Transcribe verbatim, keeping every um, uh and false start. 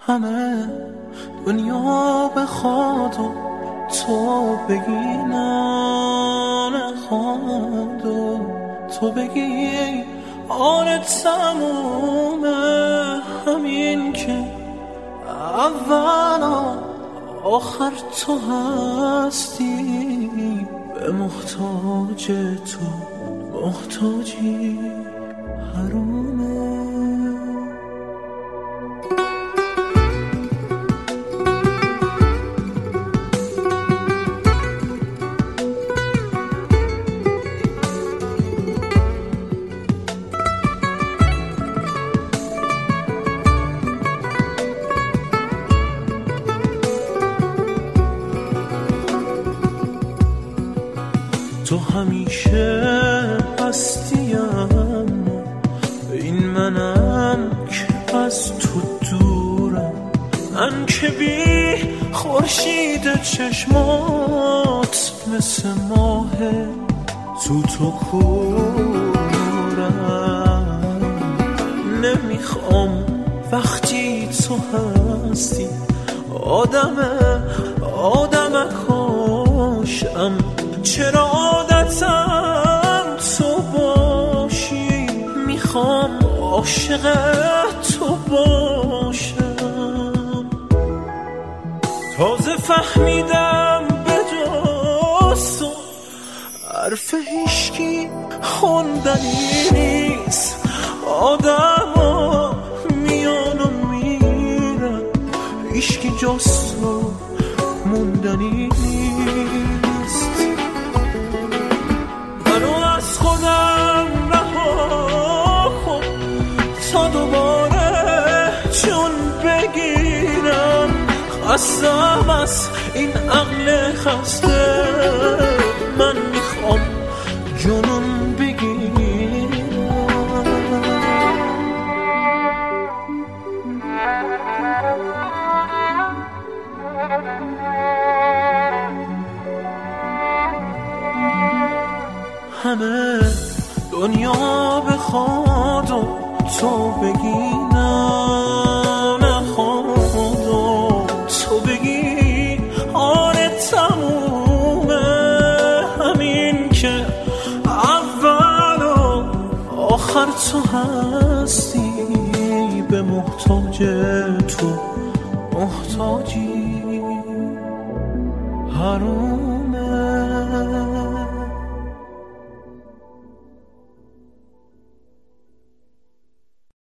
همه دنیا بخواد و تو بگی نه نخواد و تو بگی آره تمومه، همین که اول آخر تو هستی، به محتاج تو محتاجی حرومه. تو همیشه هستیم، این منم که از تو دورم، من که بی خورشید چشمات مثل ماه تو تو کورم. نمیخوام وقتی تو هستی آدم آدم کاشم، چرا عادتم تو باشی، میخوام عاشق تو باشم. تازه فهمیدم به جز تو حرف هیشکی خوندنی نیست، آدم ها میان و میرن، هیشکی جز تو موندنی نیست. منو از خودم رها کن تا دوباره چون بگیرم، خستم از این عقل خسته، من میخوام جنون بگیرم. همه دنیا بخواد و تو بگی نه نخواد و تو بگی آره تمومه، همین که اول و آخر تو هستی، به محتاج تو محتاجی حروم.